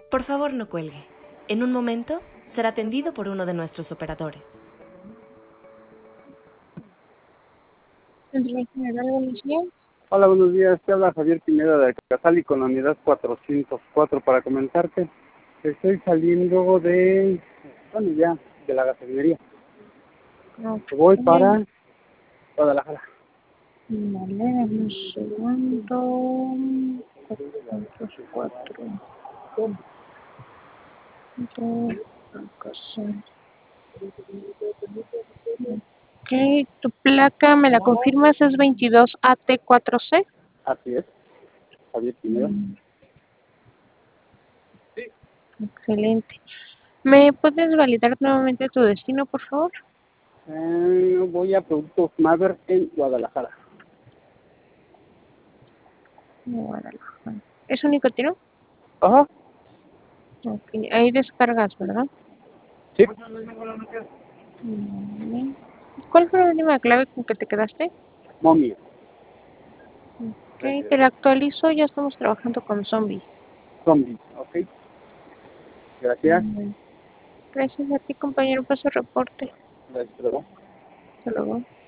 Por favor, no cuelgue. En un momento será atendido por uno de nuestros operadores. Centro General, buenos días. Hola, buenos días. Te habla Javier Pineda de Casali con la unidad 404 para comentarte que estoy saliendo de la gasolinería. Voy para Guadalajara. Vale, dame un segundo. 404. Ok, tu placa, ¿me la confirmas? Es 22AT4C. Así es, Javier Pineda. Excelente. ¿Me puedes validar nuevamente tu destino, por favor? Voy a Productos Maver en Guadalajara. Guadalajara. ¿Es único tiro? Ajá. Ok, ahí descargas, ¿verdad? Sí. Vale. ¿Cuál fue la última clave con que te quedaste? Momia. Ok, te la actualizo, ya estamos trabajando con zombies. Zombies, ok. Gracias. Gracias a ti, compañero, por su reporte. Gracias, luego. Hasta luego.